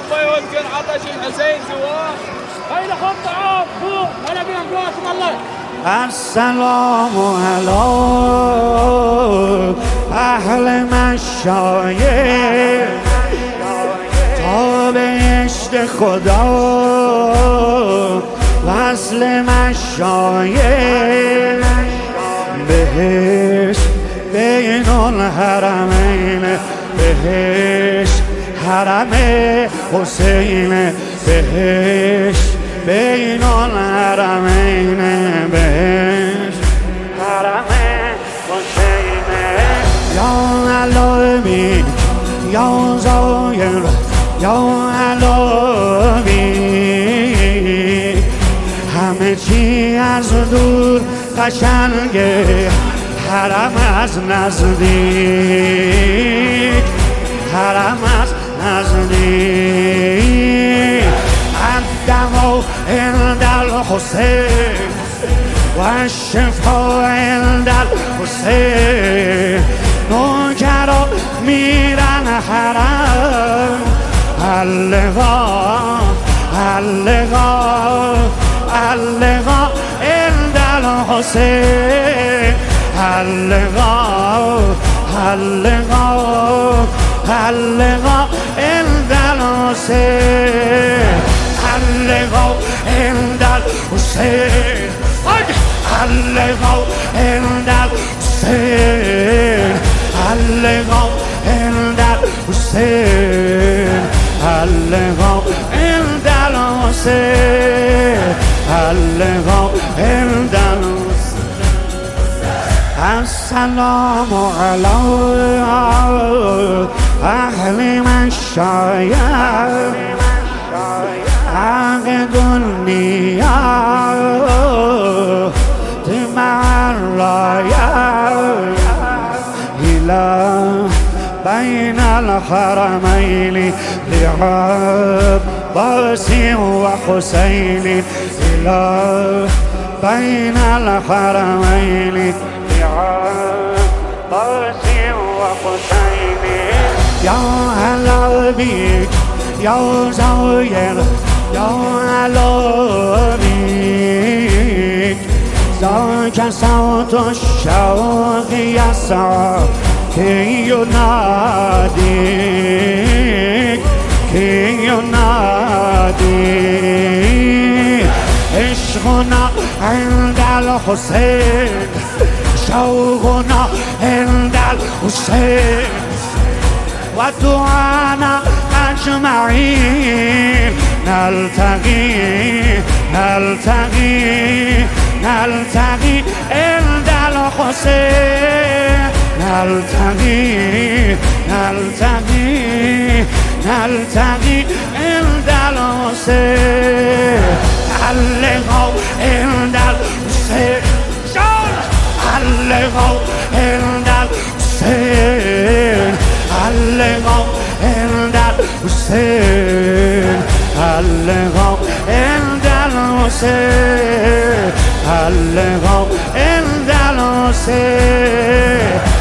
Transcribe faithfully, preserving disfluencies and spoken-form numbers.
ربه يمكن عطش الحسين سواه. هيدا خط طعام فوق هلا بيهم جواتكم الله. السلام على اهل مشایخ تا بهشت خدا وصل مشایخ بهشت بین الحرمین بهشت حرم حسین بهشت بین الحرمین بهشت حرم حسین یا علوی یا زایر یا علوی همه چی از دور قشنگه حرم از نزدیک حرم از نزدیک الدوا عند الحسین و الشفاء عند الحسین نوکرا میرن حرم اللقا اللقا اللقا عند الحسین اللقا اللقا اللقا عند الحسین اللقا عند الحسین اللقا عند الحسین اللقا عند الحسین اللقا عند الحسین اللقا عند الحسین السلام علی اهل مشایخ حق دنیا مع الرايات إلى بين الحرمين لعباس وحسين إلى بين الحرمين لعباس وحسين يا هلا بيك يا زوير يا هلا بيك ذاك صوت الشوق يسعى كي يناديك كي يناديك عشقنا عند الحسين شوقنا عند الحسين ودعانا أجمعين نلتقي نلتقي نلتقي عند الحسين نلتقي نلتقي نلتقي عند الحسين اللقاء عند الحسين اللقاء عند الحسين اللقاء عند الحسين اللقاء عند الحسين اللقاء عند الحسين